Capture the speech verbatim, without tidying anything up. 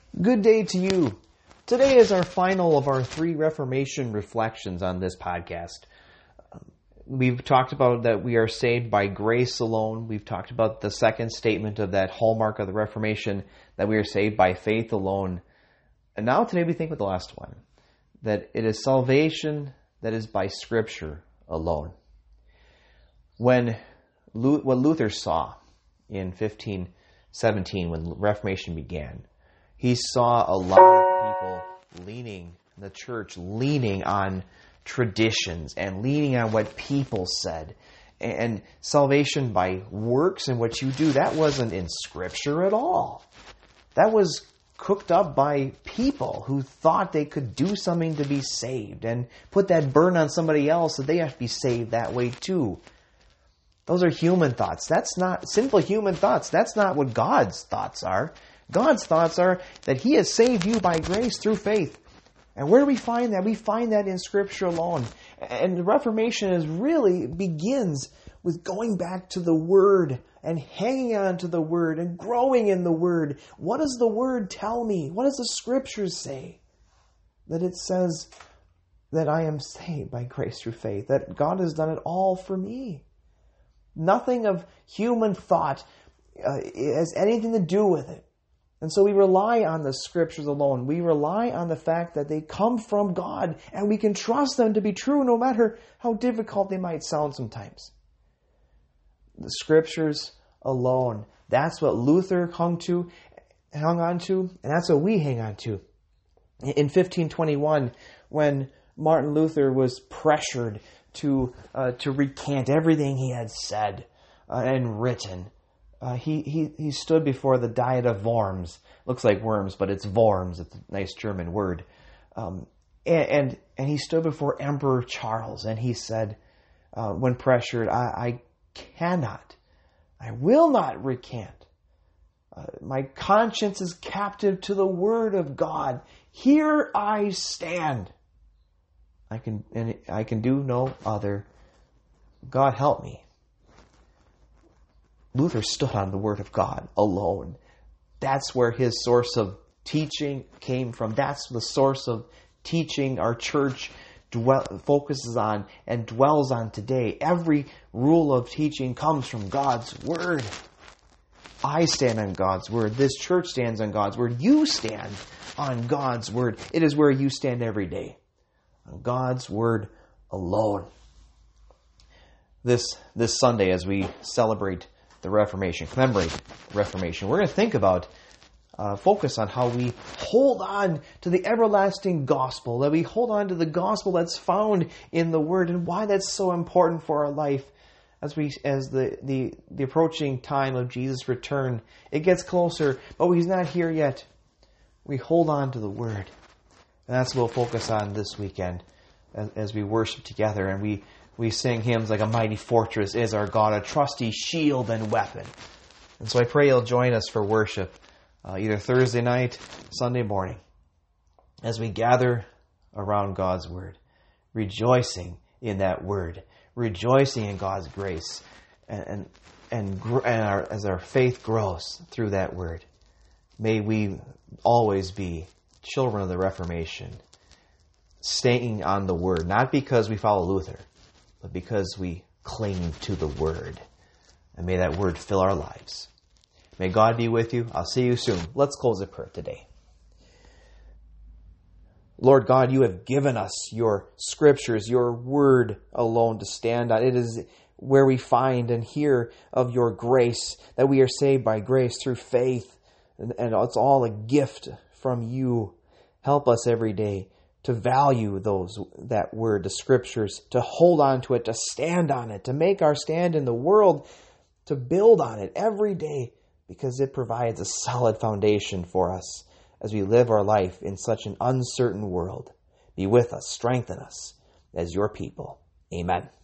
Good day to you. Today is our final of our three Reformation reflections on this podcast. We've talked about that we are saved by grace alone. We've talked about the second statement of that hallmark of the Reformation, that we are saved by faith alone. And now today we think with the last one, that it is salvation that is by Scripture alone. When what Luther saw in fifteen seventeen, when the Reformation began, he saw a lot of people leaning, the church leaning on traditions and leaning on what people said. And salvation by works and what you do, that wasn't in Scripture at all. That was cooked up by people who thought they could do something to be saved and put that burden on somebody else that they have to be saved that way too. Those are human thoughts. That's not sinful human thoughts. That's not what God's thoughts are. God's thoughts are that He has saved you by grace through faith. And where do we find that? We find that in Scripture alone. And the Reformation is really begins with going back to the Word and hanging on to the Word and growing in the Word. What does the Word tell me? What does the Scriptures say? That it says that I am saved by grace through faith. That God has done it all for me. Nothing of human thought uh, has anything to do with it. And so we rely on the Scriptures alone. We rely on the fact that they come from God, and we can trust them to be true no matter how difficult they might sound sometimes. The Scriptures alone. That's what Luther hung to, hung on to, and that's what we hang on to. In fifteen twenty-one, when Martin Luther was pressured to uh, to recant everything he had said uh, and written, Uh, he, he he stood before the Diet of Worms. Looks like worms, but it's Worms. It's a nice German word. Um, and, and and he stood before Emperor Charles, and he said, uh, when pressured, I, I cannot, I will not recant. Uh, my conscience is captive to the Word of God. Here I stand. I can and I can do no other. God help me. Luther stood on the Word of God alone. That's where his source of teaching came from. That's the source of teaching our church dwell, focuses on and dwells on today. Every rule of teaching comes from God's Word. I stand on God's Word. This church stands on God's Word. You stand on God's Word. It is where you stand every day. On God's Word alone. This, this Sunday, as we celebrate the Reformation, commemorate the Reformation, we're going to think about, uh, focus on how we hold on to the everlasting gospel, that we hold on to the gospel that's found in the Word, and why that's so important for our life as we, as the, the, the approaching time of Jesus' return. It gets closer, but He's not here yet. We hold on to the Word. And that's what we'll focus on this weekend as, as we worship together, and we We sing hymns like "A Mighty Fortress is Our God, a Trusty Shield and Weapon." And so I pray you'll join us for worship uh, either Thursday night, Sunday morning, as we gather around God's Word, rejoicing in that Word, rejoicing in God's grace, and and, and, and our, as our faith grows through that Word. May we always be children of the Reformation, staying on the Word, not because we follow Luther, but because we cling to the Word. And may that Word fill our lives. May God be with you. I'll see you soon. Let's close with prayer today. Lord God, you have given us your Scriptures, your Word alone to stand on. It is where we find and hear of your grace, that we are saved by grace through faith. And, and it's all a gift from you. Help us every day to value those, that Word, the Scriptures, to hold on to it, to stand on it, to make our stand in the world, to build on it every day, because it provides a solid foundation for us as we live our life in such an uncertain world. Be with us, strengthen us as your people. Amen.